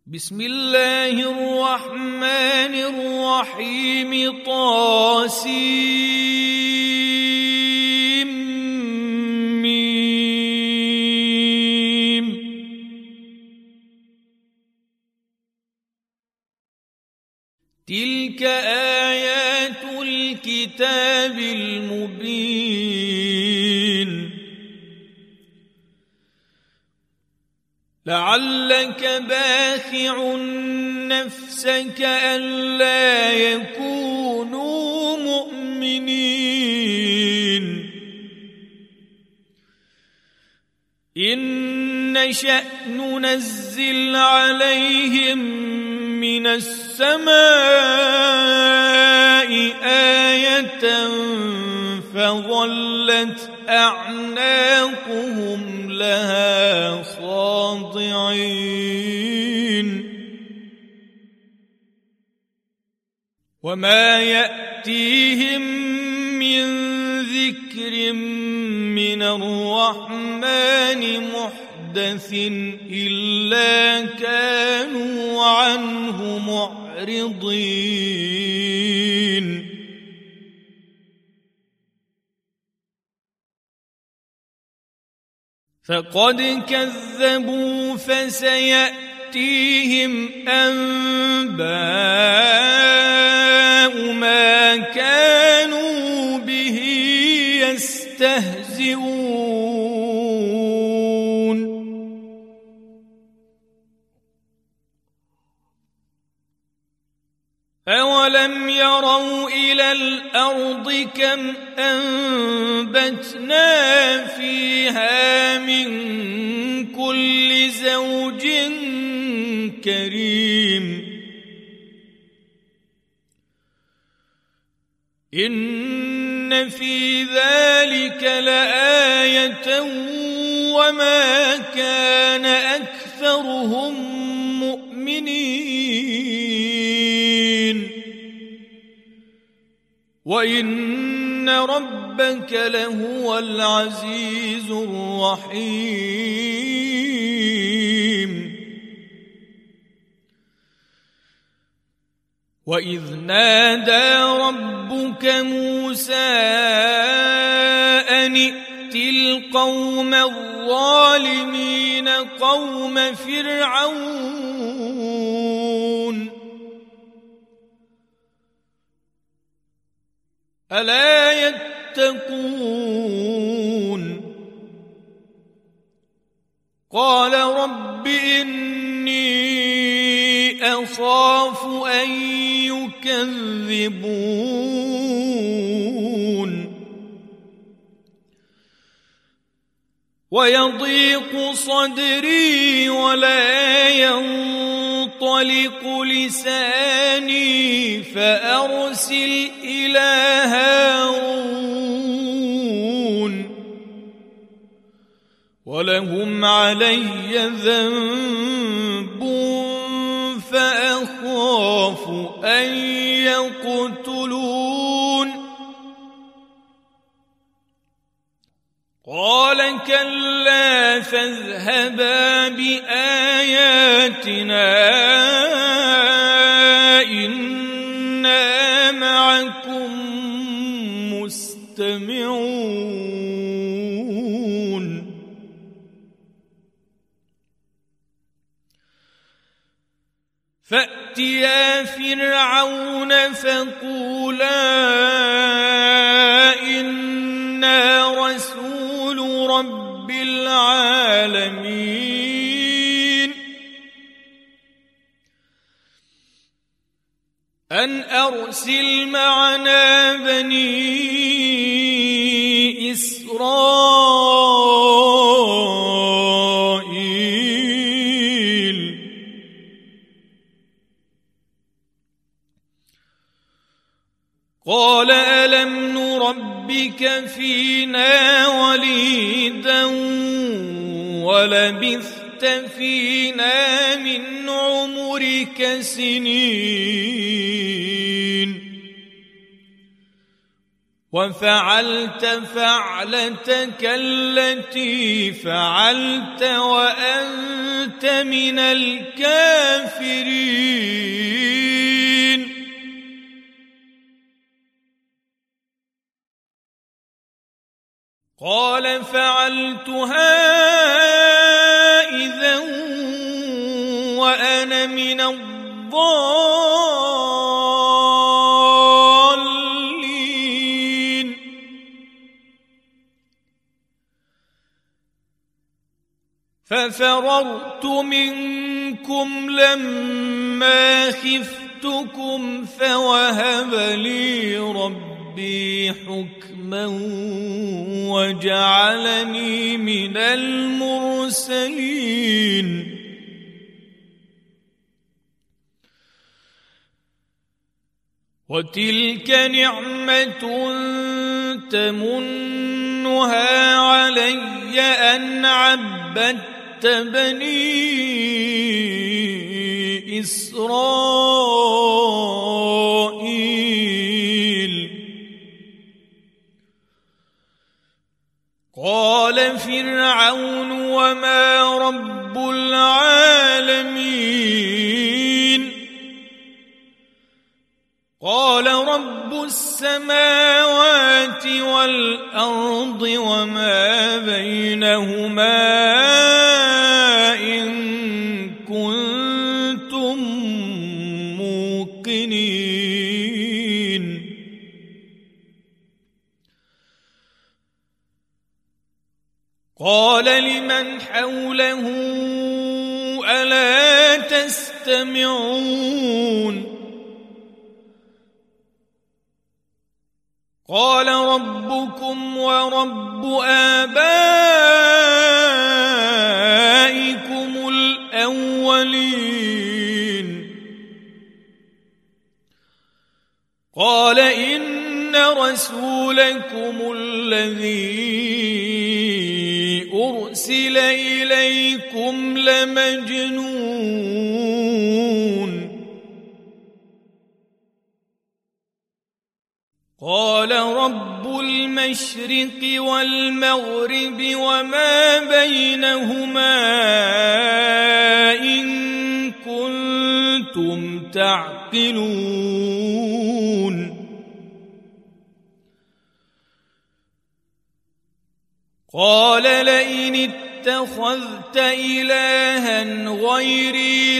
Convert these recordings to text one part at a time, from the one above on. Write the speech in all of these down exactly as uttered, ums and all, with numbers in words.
بسم الله الرحمن الرحيم طاسيم ميم تلك آيات الكتاب المبين لعلك باخع نفسك ألا يكونوا مؤمنين إن نشأ ننزل عليهم من السماء آية فظلت أعناقهم لها خاضعين وما يأتيهم من ذكر من الرحمن محدث إلا كانوا عنه معرضين فقد كذبوا فسيأتيهم أنباء ما كانوا به يستهزئون أولم يروا إلى الأرض كم أنبتنا فيها من كل زوج كريم إن في ذلك لآية وما كان أكثرهم مؤمنين وإن ربك لهو العزيز الرحيم وإذ نادى ربك موسى أن ائت القوم الظالمين قوم فرعون ألا يتقون قال رب إني أخاف أن يكذبون ويضيق صدري ولا ينطلق لساني فأرسل إلى هارون ولهم علي ذنب فأخاف أن يقتلون قال كلا فاذهبا بآياتنا إنا معكم مستمعون فأتيا فرعون فقولا إنا رسول رب العالمين أن أرسل معنا بني إسرائيل قال ألم نربك فينا وليدا ولبثت فينا من عمرك سنين وفعلت فعلتك التي فعلت وأنت أنت من الكافرين قال فعلتها إذا وأنا من الضالين ففررت منكم لما خفتكم فوهب لي ربي حكما وجعلني من المرسلين وتلك نعمة تمنها علي أن عبدت بني إسرائيل قال فرعون وما رب العالمين قال رب السماوات والأرض وما بينهما إن كنتم موقنين قال لمن حوله ألا تستمعون قال ربكم ورب آبائكم الأولين قال إن رسولكم الذي أرسل إليكم لمجنون قال رب المشرق والمغرب وما بينهما إن كنتم تعقلون قال لئن اتخذت إلها غيري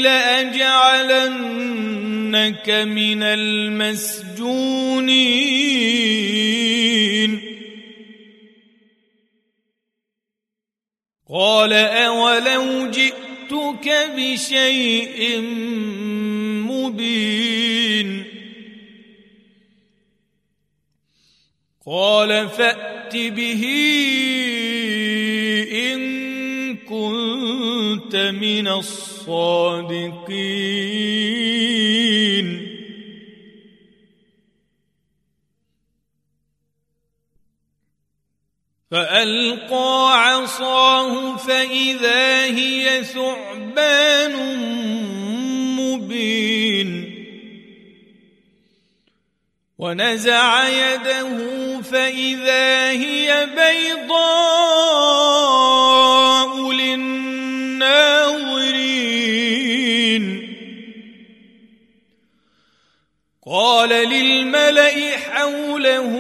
لأجعلنك من المسجونين قال أولو جئتك بشيء مبين قال فأت به إن كنت من الصادقين فألقى عصاه فإذا هي ثعبان مبين ونزع يده فإذا هي بيضاء للناظرين قال للملأ حوله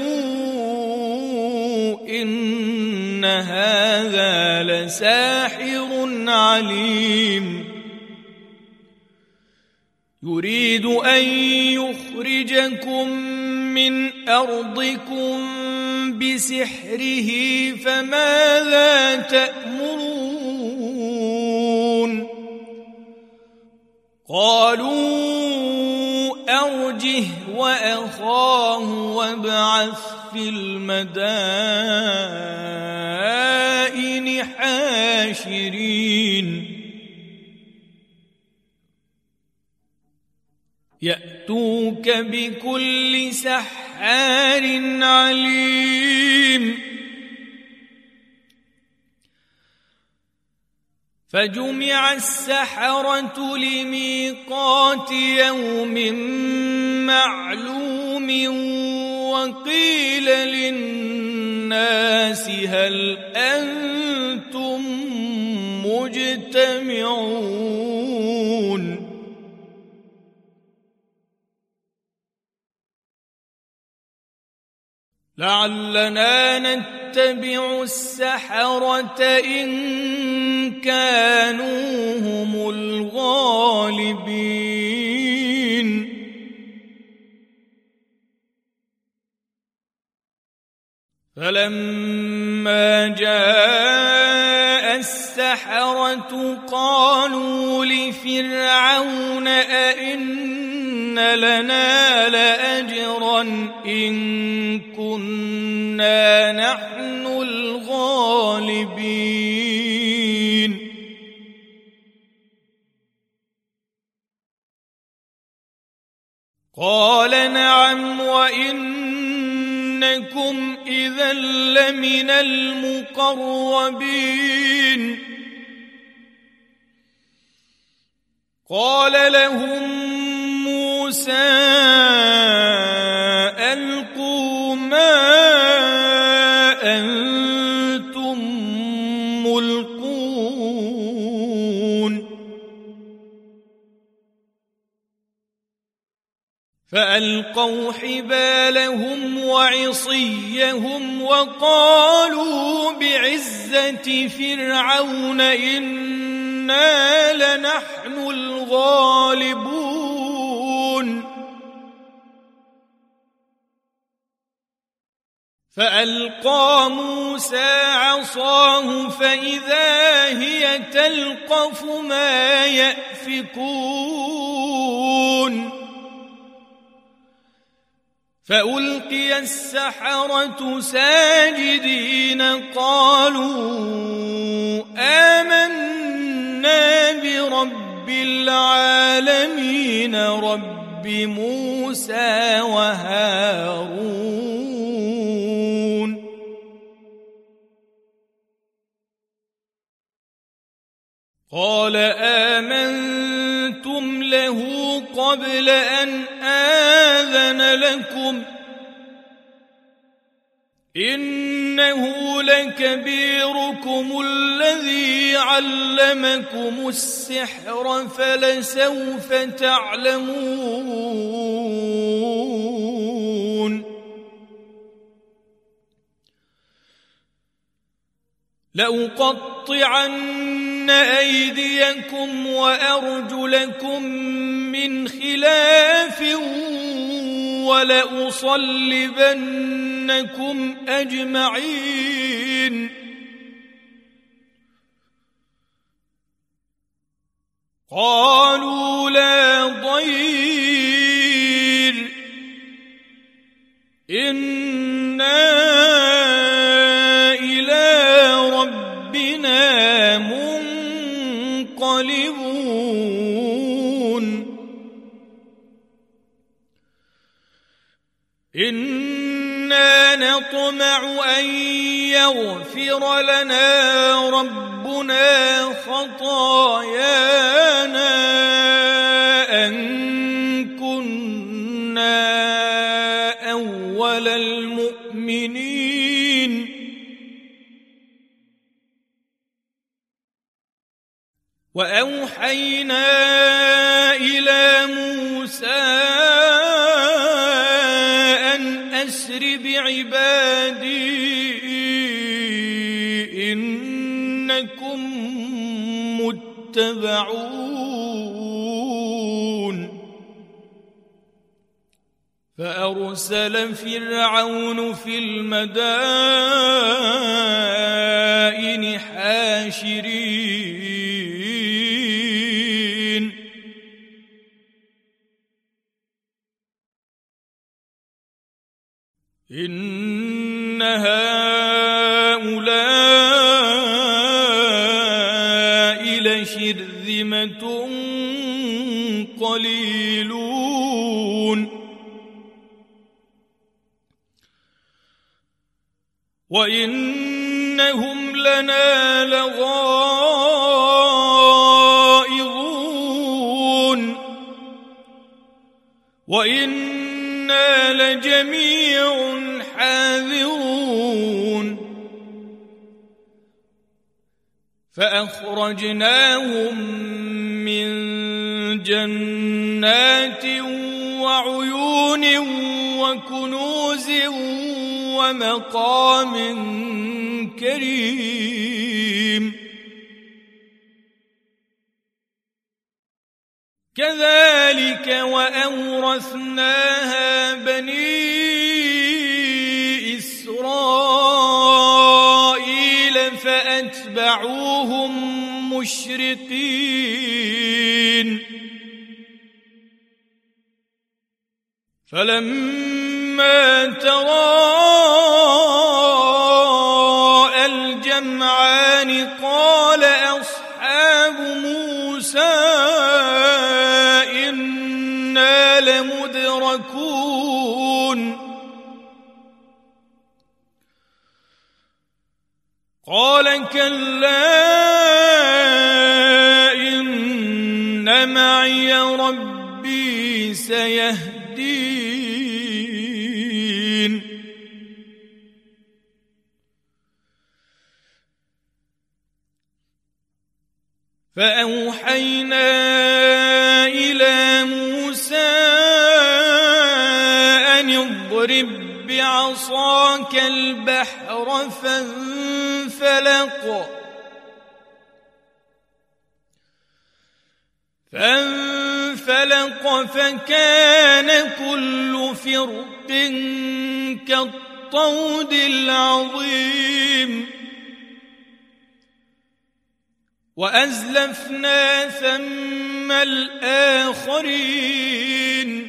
إن هذا لساحر عليم يريد أن يخرجكم من أرضكم بسحره فماذا تأمرون قالوا أرجه وأخاه وابعث في المدائن حاشرين يأتوك بكل سحار عليم فجمع السحرة لميقات يوم معلوم وقيل للناس هل أنتم مجتمعون لعلنا نتبع السحرة إن كانوا هم الغالبين فلما جاء السحرة قالوا لفرعون أئن لنا لأجرا إن كنا نحن الغالبين قال نعم وإنكم إذا لمن المقربين قال لهم موسى ألقوا ما أنتم ملقون فألقوا حبالهم وعصيهم وقالوا بعزة فرعون إنا لنحن الغالبون فألقى موسى عصاه فإذا هي تلقف ما يأفكون فألقي السحرة ساجدين قالوا آمنا برب العالمين رب موسى وهارون قال آمنتم له قبل أن آذن لكم إنه لكبيركم الذي علمكم السحر فلسوف تعلمون لأقطعن أيديكم وأرجلكم من خلاف ولأصلبنكم أجمعين قالوا لا ضير إنا إلى ربنا منقلبون إنا نطمع أن يغفر لنا ربنا خطايانا أن كنا أول المؤمنين وأوحينا إلى موسى أسر بعبادي إنكم متبعون فأرسل فرعون في المدائن حاشرين إن هؤلاء لشرذمة قليلون وإنهم لنا لغائظون وإنا لجميع حاذرون فأخرجناهم من جنات وعيون وكنوز ومقام كريم كذلك وأورثناها بني إسرائيل فأتبعوهم مشرقين فلما تراءى الجمعان قال أصحاب موسى إنا لمدركون قال كلا إن معي ربي سيهدين فأوحينا إلى موسى أن اضرب بعصاك البحر فانفلق فانفلق فكان كل فرق كالطود العظيم وأزلفنا ثم الآخرين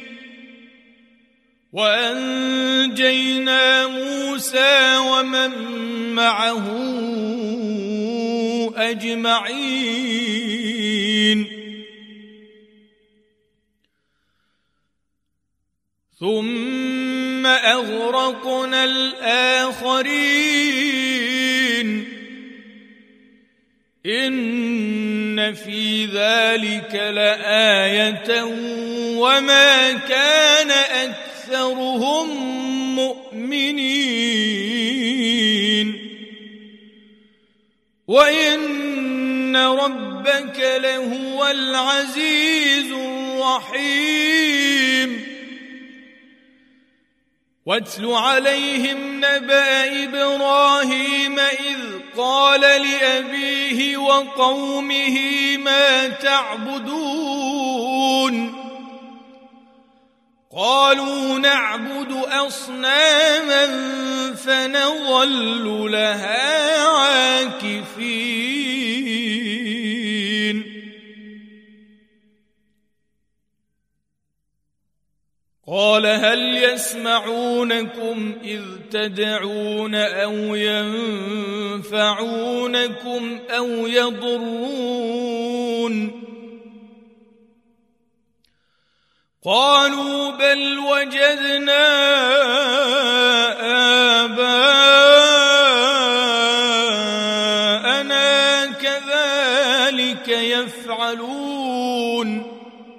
وأنجينا موسى ومن معه أجمعين ثم أغرقنا الآخرين إن في ذلك لآية وما كان أكثرهم مؤمنين وإن ربك لهو العزيز الرحيم واتل عليهم نبأ إبراهيم إذ قال لأبيه وقومه ما تعبدون قالوا نعبد أصناما فنظل لها عاكفين قال هل يسمعونكم إذ تدعون أو ينفعونكم أو يضرون قالوا بل وجدنا آباءنا كذلك يفعلون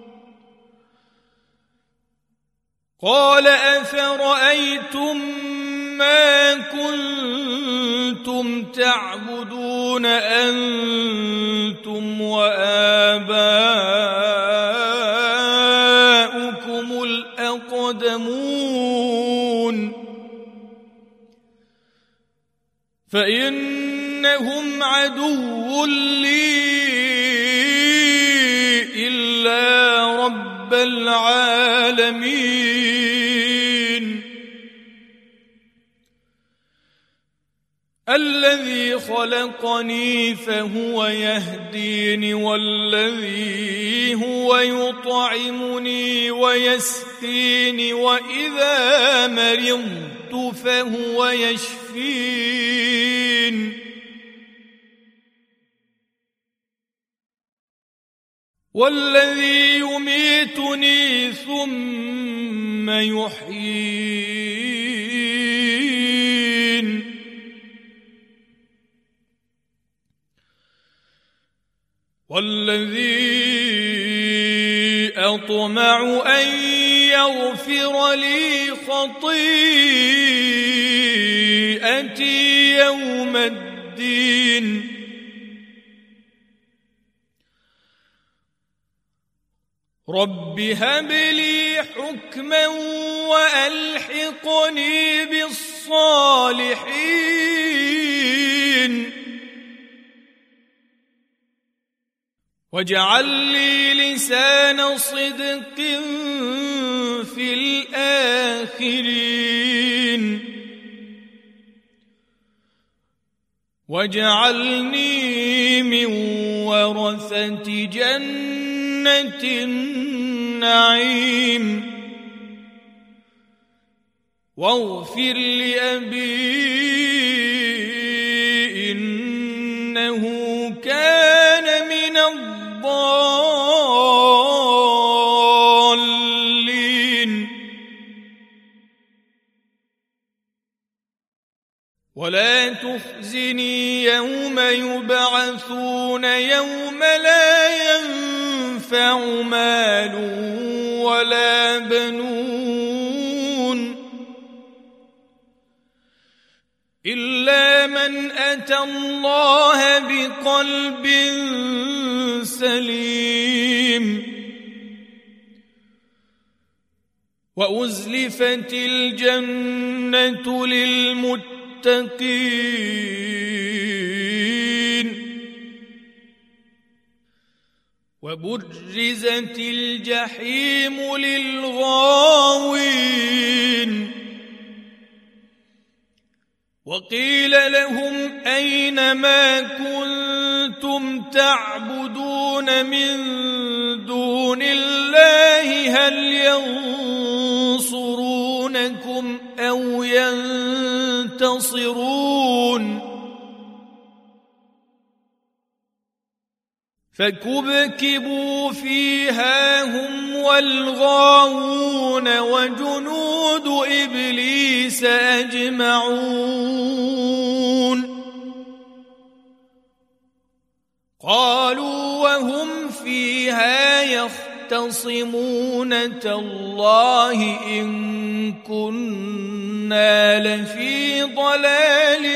قال أفرأيتم ما كنتم تعبدون أنتم وآباؤكم الأقدمون فإنهم عدو لي إلا رب العالمين الذي خلقني فهو يهدين والذي هو يطعمني ويسقين وإذا مرضت فهو يشفين والذي يميتني ثم يحيين والذي أطمع أن يغفر لي خطيئتي يوم الدين رب هب لي حكما وألحقني بالصالحين واجعل لي لسان صدق في الآخرين واجعلني من ورثة جنة النعيم واغفر لأبي إنه كان من الضالين ولا تخزني يوم يبعثون يوم لا ينفع مال ولا بنون إلا من أتى الله بقلب سليم وأزلفت الجنة للمتقين وبرزت الجحيم للغاوين وقيل لهم أين ما كنتم تعبدون من دون الله هل ينصرونكم أو ينتصرون فكبكبوا فيها هم والغاوون وجنود إبليس أجمعون قالوا وهم فيها يختصمون تالله إن كنا لفي ضلال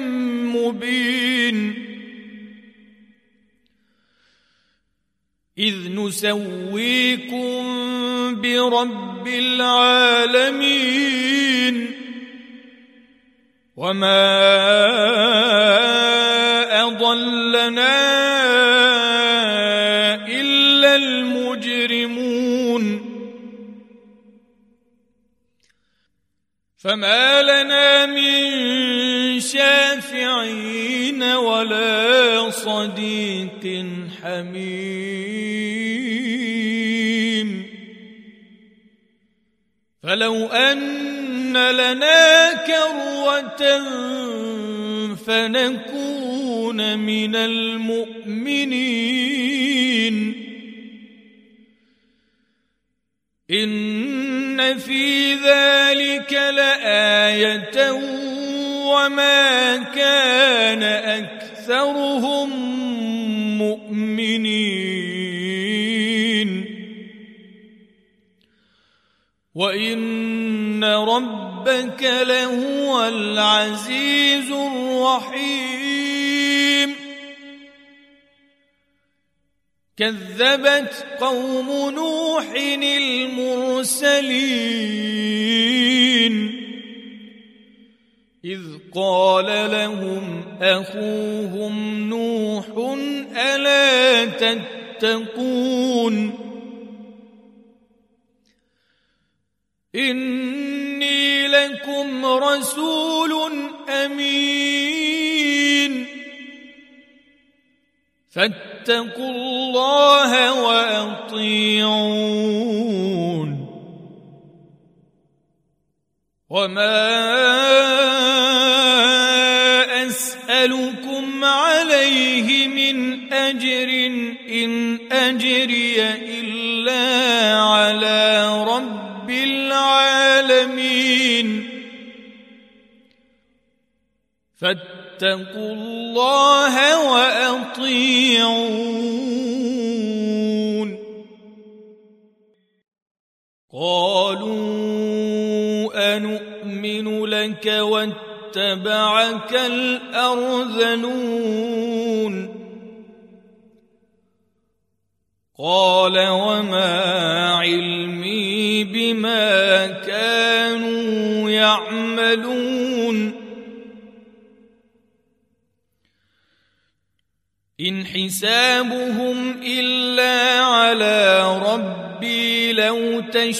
مبين إذ نسويكم برب العالمين وما أضلنا إلا المجرمون فما لنا من شافعين ولا صديق حميم فلو أن لنا كروة فنكون من المؤمنين إن في ذلك لآية وما كان أكثرهم مؤمنين وإن ربك لهو العزيز الرحيم كذبت قوم نوح المرسلين إذ قال لهم أخوهم نوح ألا تتقون إني لكم رسول أمين فاتقوا الله وأطيعون وما أسألكم عليه من أجر إن أجري إلا على رب العالمين فاتقوا الله وأطيعون قالوا أنؤمن لك واتبعك الأرذلون قال وما علمي بما كانوا يعملون إن حسابهم إلا على ربي لو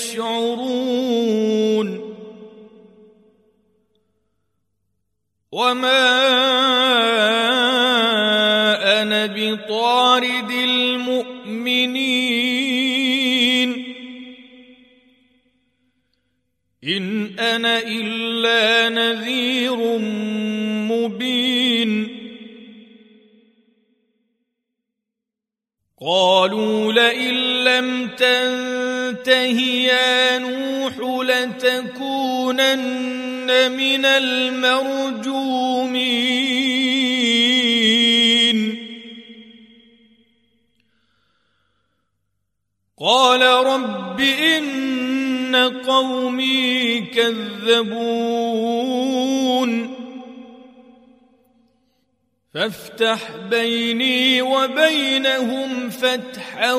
تشعرون وما أنا بطارد المؤمنين إن أنا إلا نذير مبين قالوا لئن لم تنته يا نوح لتكونن من المرجومين قال رب إن قومي كذبون فافتح بيني وبينهم فتحا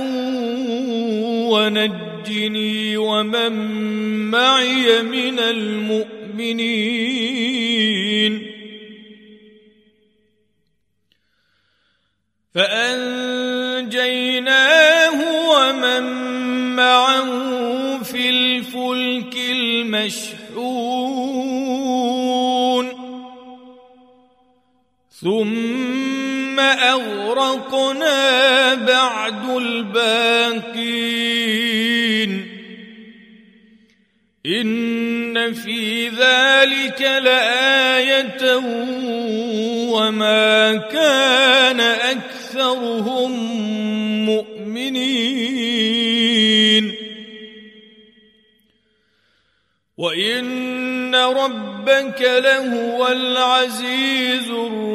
ونجني ومن معي من المؤمنين فأنجيناه ومن معه في الفلك المشحون ثم أغرقنا بعد الباقين إن في ذلك لآية وما كان أكثرهم مؤمنين وإن ربك لهو العزيز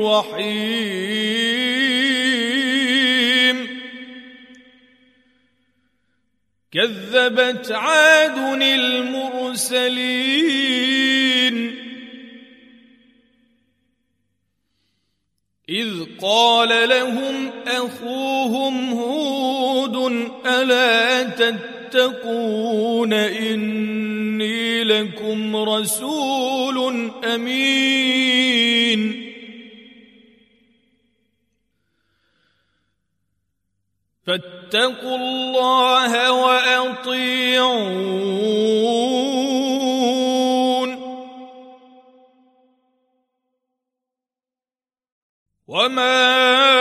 الرحيم كذبت عاد المرسلين إذ قال لهم أخوهم هود ألا تتقون إني لكم رسول أمين فاتقوا الله وأطيعون وما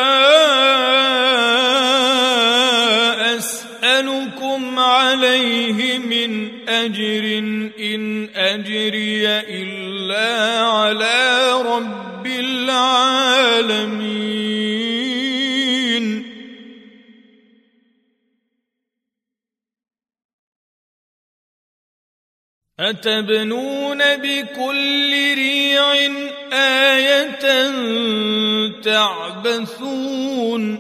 أسألكم عليه من أجر إن أجري إلا على رب العالمين أتبنون بكل ريع آية تعبثون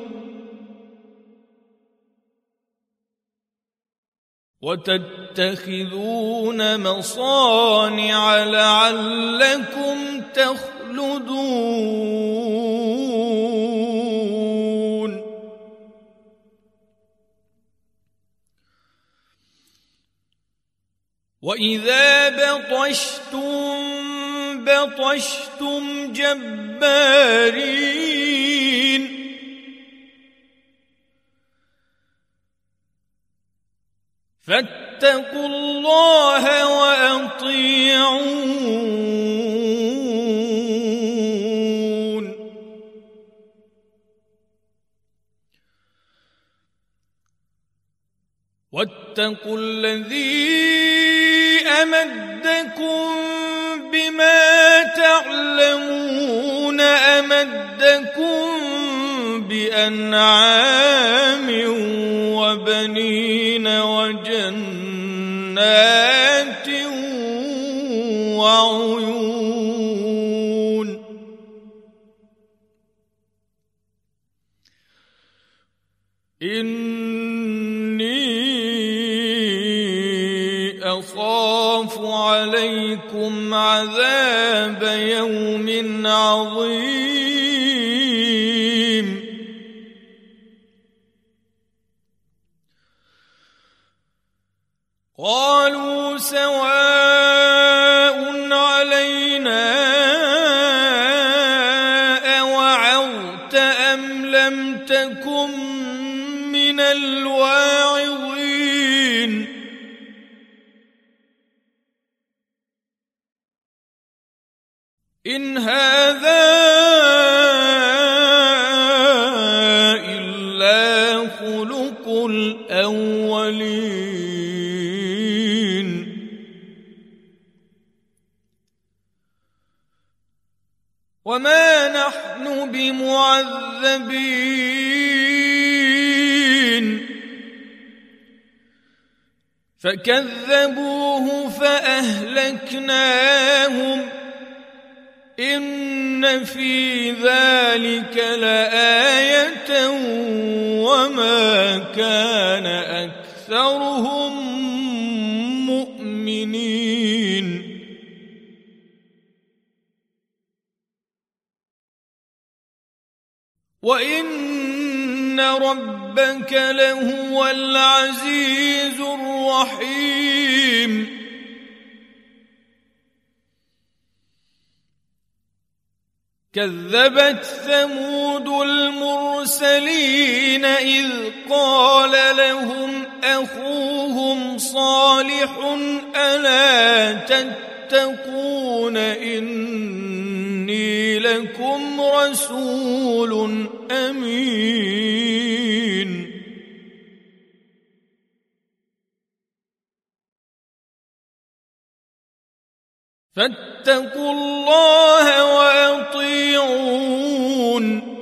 وتتخذون مصانع لعلكم تخلدون وإذا بطشتم بطشتم جبارين فاتقوا الله وأطيعون واتقوا الذي أمدكم بما تعلمون أمدكم بأنعام وبنين وجنات وعيون إني أخاف عليكم عذاب يوم عظيم قالوا سواء علينا أوعظت أم لم تكن من الواعظين إن هذا إلا خلق الأولين وما نحن بمعذبين فكذبوه فأهلكناهم إن في ذلك لآية وما كان أكثرهم مؤمنين وإن ربك لهو العزيز الرحيم كذبت ثمود المرسلين إذ قال لهم أخوهم صالح ألا تتقون إني لكم رسول أمين فاتقوا الله وأطيعون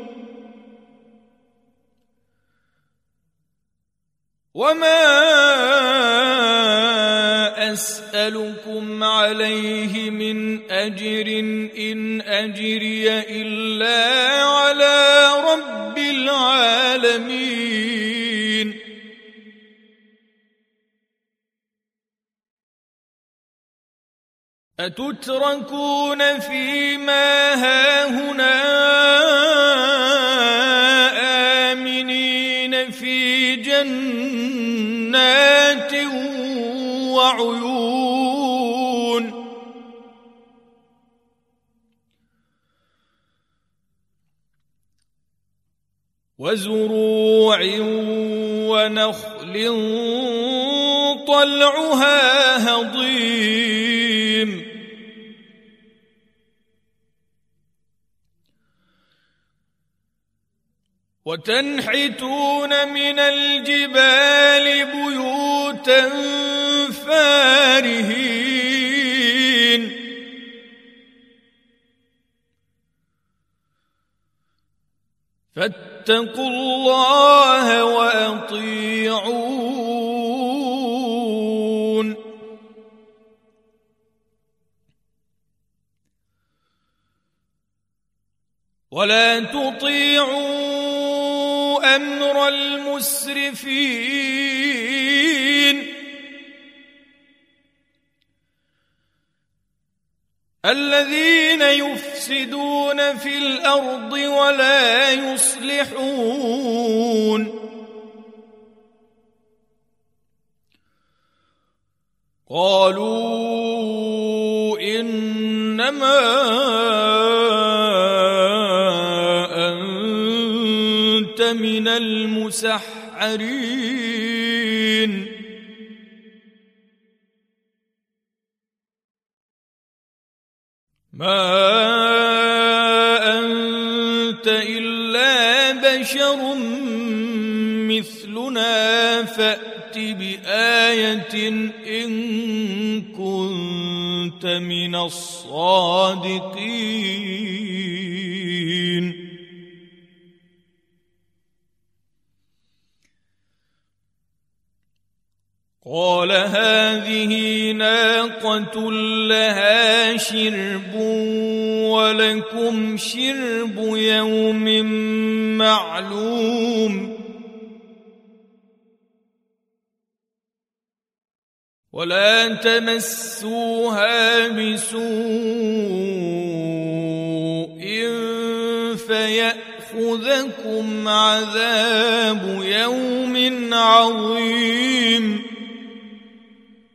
وما أسألكم عليه من أجر إن أجري إلا على رب العالمين أتتركون فيما هاهنا آمنين في جنات وعيون وزروع ونخل طلعها هضيم وتنحتون من الجبال بيوتا فارهين فاتقوا الله وأطيعون ولا تطيعوا أمر المسرفين الذين يفسدون في الأرض ولا يصلحون قالوا إنما أنت من المسحرين ما أنت إلا بشر مثلنا فأت بآية إن كنت من الصادقين قال هذه ناقة لها شرب ولكم شرب يوم معلوم ولا تمسوها بسوء فيأخذكم عذاب يوم عظيم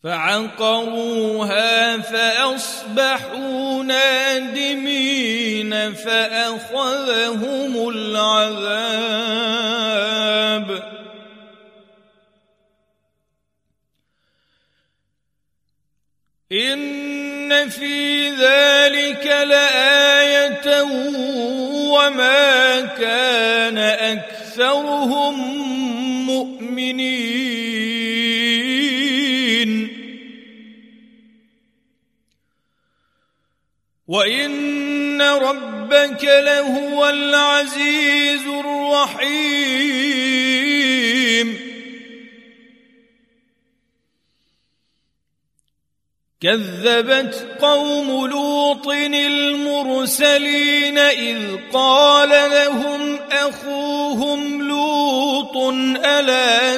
فعقروها فأصبحوا نادمين فأخذهم العذاب إن في ذلك لآية وما كان أكثرهم مؤمنين وإن ربك لهو العزيز الرحيم كذبت قوم لوط المرسلين إذ قال لهم أخوهم لوط ألا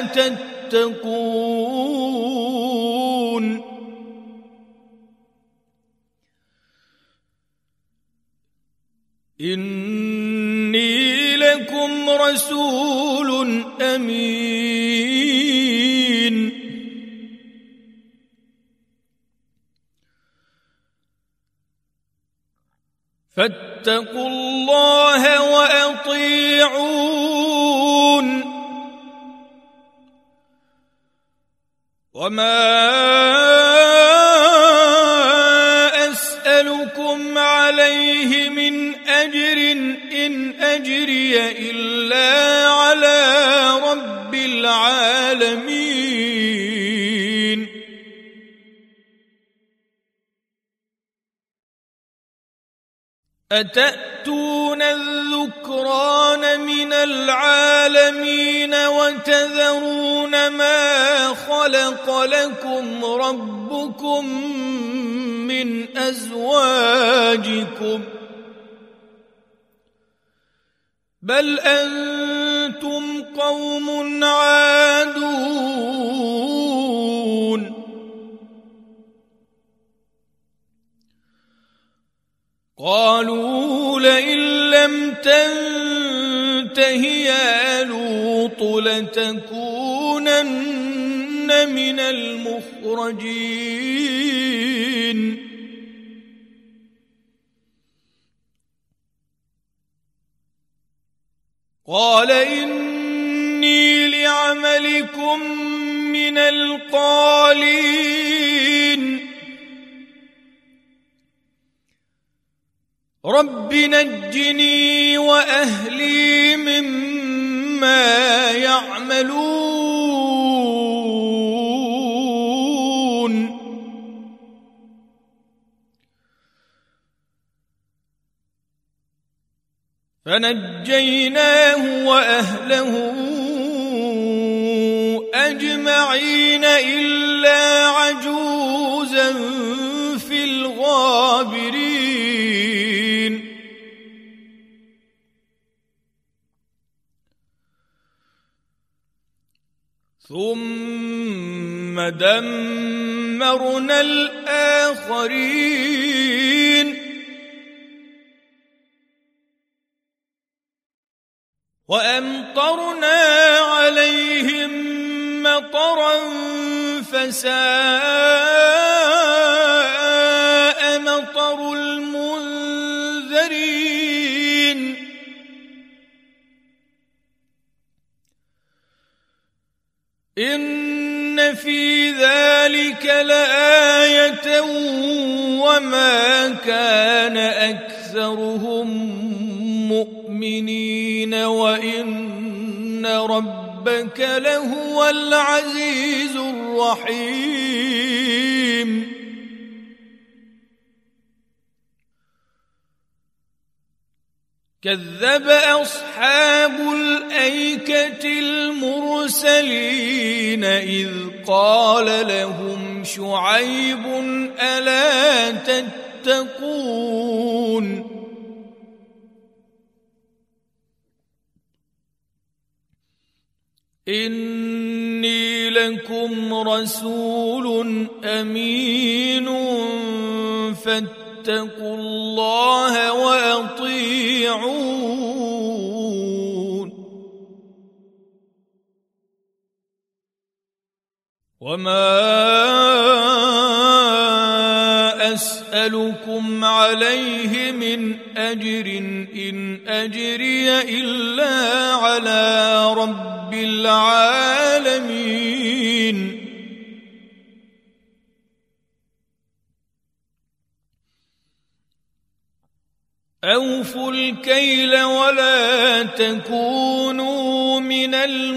تتقون إني لكم رسول أمين فاتقوا الله وأطيعون وما أسألكم عليه من أجر إن أجري إلا على رب العالمين أتأتون الذكران من العالمين وتذرون ما خلق لكم ربكم من أزواجكم بل أنتم قوم عادون قالوا لئن لم تنته يا لوط لتكونن من المخرجين قال إني لعملكم من القالين رب نجني وأهلي مما يعملون فنجيناه وأهله أجمعين إلا عجوزا في الغابرين ثم دمرنا الآخرين وأمطرنا عليهم مطرا فساء مطر المنذرين إن في ذلك لآية وما كان أكثرهم مؤمنين وإن ربك لهو العزيز الرحيم كذب أصحاب الأيكة المرسلين إذ قال لهم شعيب ألا تتقون إني لكم رسول أمين فاتقوا الله وأطيعون وما أسألكم عليه من أجر إن أجري إلا على رب العالمين أوفوا الكيل ولا تكونوا من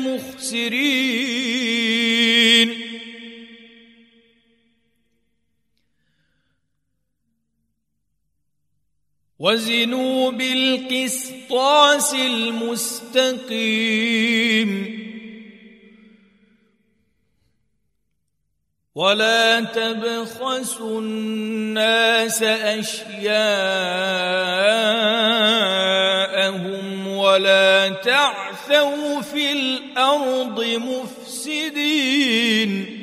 المخسرين وزنوا بالقسطاس المستقيم ولا تبخسوا الناس أشياءهم ولا تعثوا في الأرض مفسدين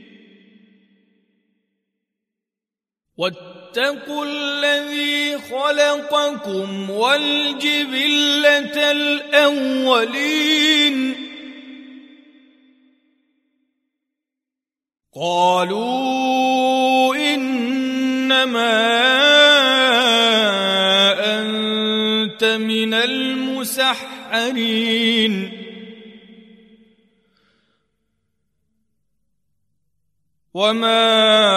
واتقوا الذي خلقكم والجبلة الأولين قالوا إنما أنت من المسحرين وما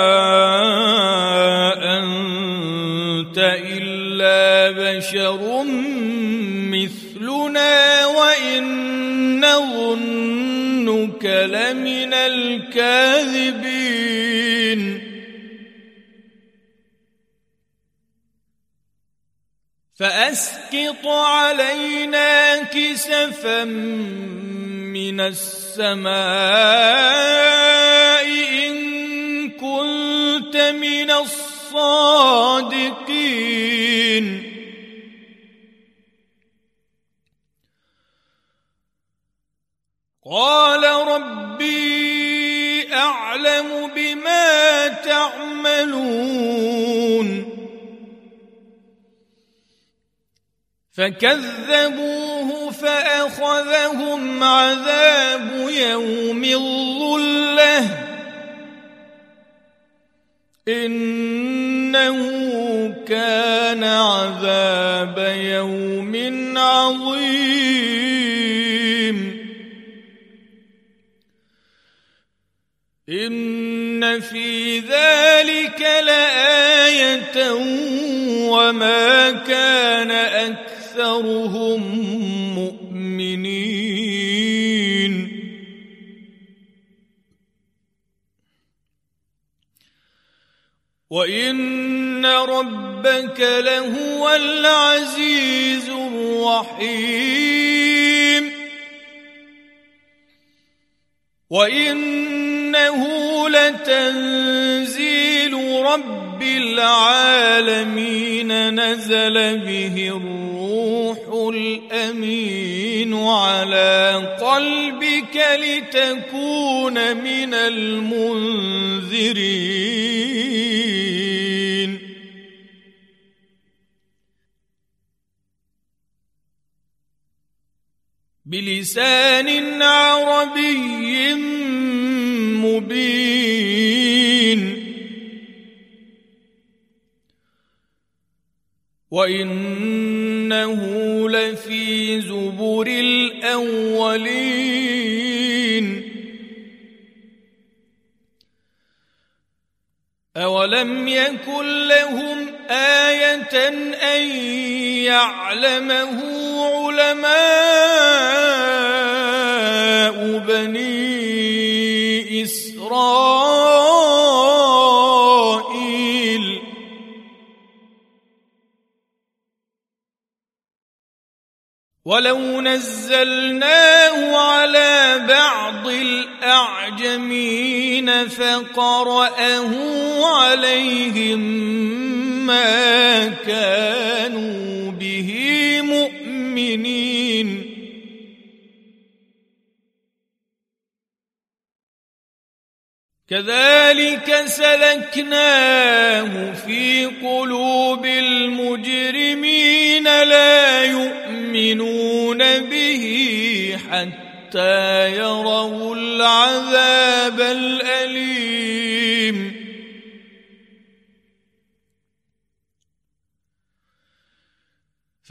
أنت إلا بشر مثلنا وإن نظنك لمن الكاذبين فأسقط علينا كسفا من السماء إن كنت من الصادقين قال ربي أعلم بما تعملون فكذبوه فأخذهم عذاب يوم الظلة إنه كان عذاب يوم عظيم إن في ذلك لآية وما كان أكثرهم مؤمنين وإن ربك لهو العزيز الرحيم وإنه لتنزيل رب العالمين نزل به الروح الأمين على قلبك لتكون من المنذرين بلسان عربي مبين وإنه لفي زبر الأولين أولم يكن لهم آية أن يعلمه علماء بني إسرائيل ولو نزلناه على بعض الأعجمين فقرأه عليهم ما كانوا به مؤمنين كذلك سلكناه في قلوب المجرمين لا يؤمنون به حتى يروا العذاب الأليم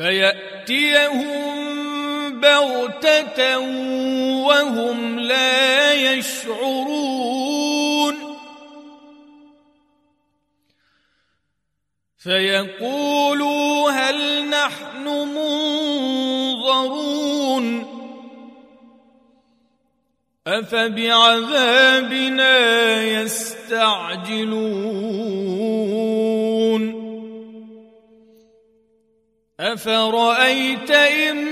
فيأتيهم بغتة وهم لا يشعرون فيقولوا هل نحن منظرون أفبعذابنا يستعجلون أفرأيت إن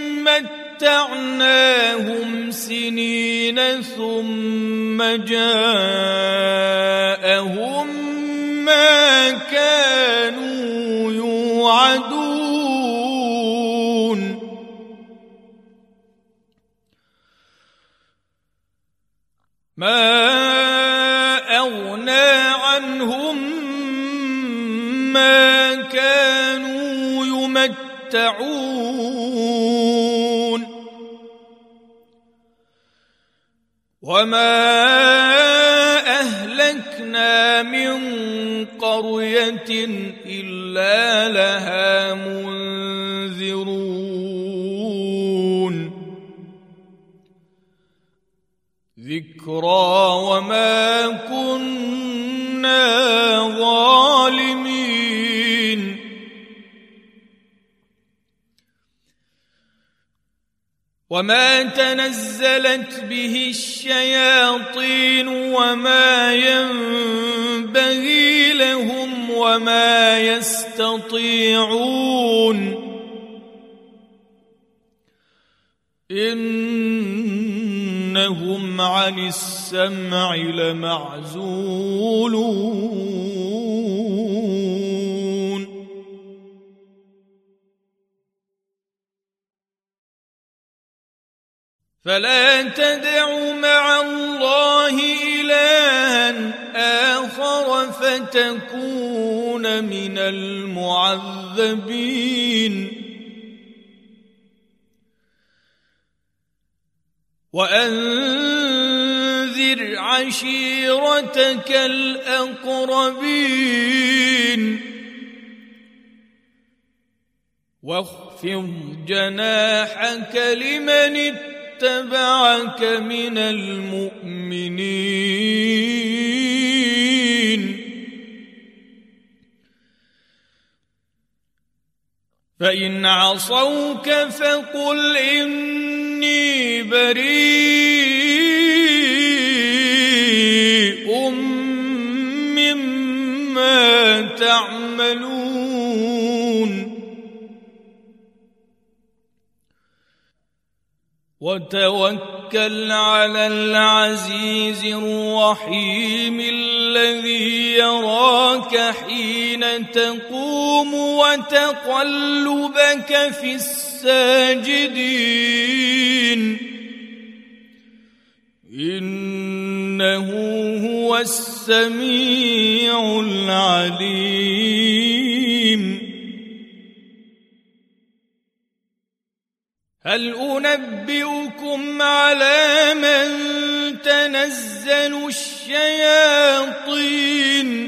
متعناهم سنين ثم جاءهم ما كانوا يوعدون ما أغنى عنهم ما كانوا يمتعون وما أهلكنا من قرية إلا لها منذرون ذكرى وما كنا ظالمين وما تنزلت به الشياطين وما ينبغي لهم وما يستطيعون إنهم عن السمع لمعزولون فلا تدع مع الله إلها آخر فتكون من المعذبين وأنذر عشيرتك الأقربين واخفض جناحك لمن اتبعك من المؤمنين فإن عصوك فقل إني بريء مما تعملون وتوكل على العزيز الرحيم الذي يراك حين تقوم وتقلبك في الساجدين إنه هو السميع العليم هل أنبئكم على من تنزل الشياطين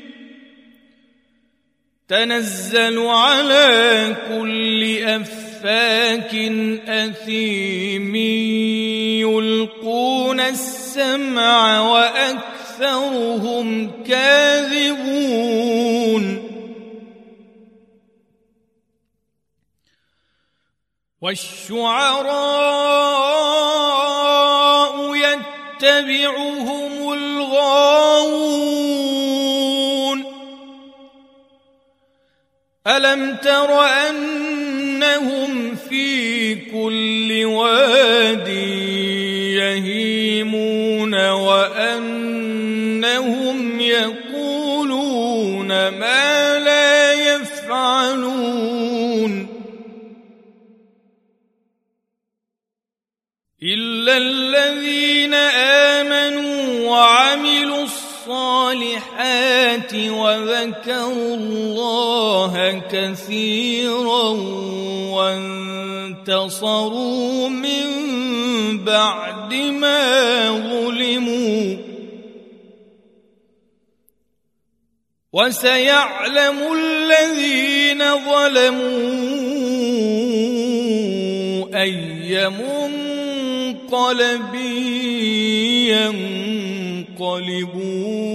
تنزل على كل أفاك أثيم يلقون السمع وأكثرهم كاذبون والشعراء يتبعهم الغاوون ألم تر أنهم في كل واد يهيمون وأنهم يقولون ما لا يفعلون إلا الذين آمنوا وعملوا الصالحات وذكروا الله كثيرا وانتصروا من بعد ما ظلموا وسيعلم الذين ظلموا أي منقلب ينقلبون